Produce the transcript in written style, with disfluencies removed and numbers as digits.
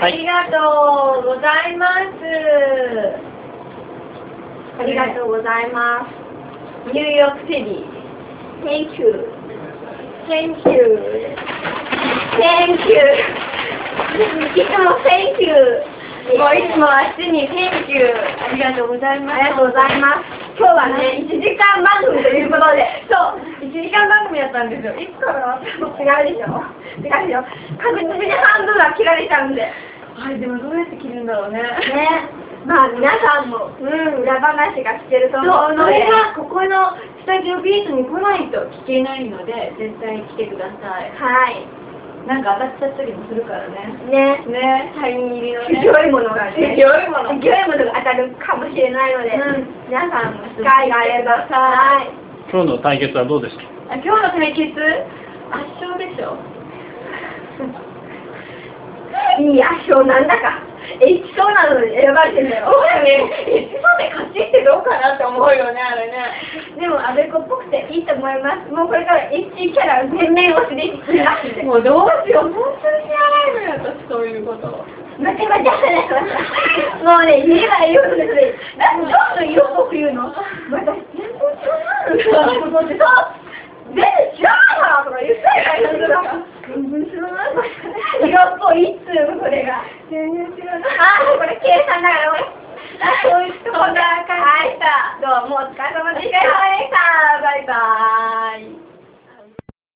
ありがとうございます。ありがとうございます。ニューヨークシティ。Thank you. Thank you. Thank you. いつも Thank you. もういつもあっちに Thank you. ありがとうございます。ありがとうございます。今日はね、1時間番組ということで、そう、1時間番組やったんですよ。いつから違うでしょ。違うでしょ。確実に半分は切られちゃうんで。はい、でもどうやって切るんだろうね。ね。まあ皆さんも、裏話が聞けると思うので、それがここのスタジオビートに来ないと聞けないので、絶対来てください。はい。なんか当たっちゃったりもするからね。ね。サイン入りのね。強いものがね。強いものが当たるかもしれないので、皆さんも機会があれば、はい。 今日の対決はどうでした？ 今日の対決、圧勝でしょ。いい圧勝なんだか。H 層なのに選ばれてるんだよ。そうだよね。H 層で勝ちってどうかなって思うよね、あれね。でも、アベコっぽくていいと思います。もうこれから H キャラ全面推しでいきますんで。もうどうしよう。本当に知らないのよ、私そういうこと。待って。もうね、言えば言うのですね。なんでどんどん色っぽく言うの？私、全然知らないのよ。ってさ、全然知らないからとか言ってないから。全然知らない。色っぽいっつうの、これが。全然知らない。あ、これ計算だから、これ。そういうとこだから。はい、どうもお疲れ様でした。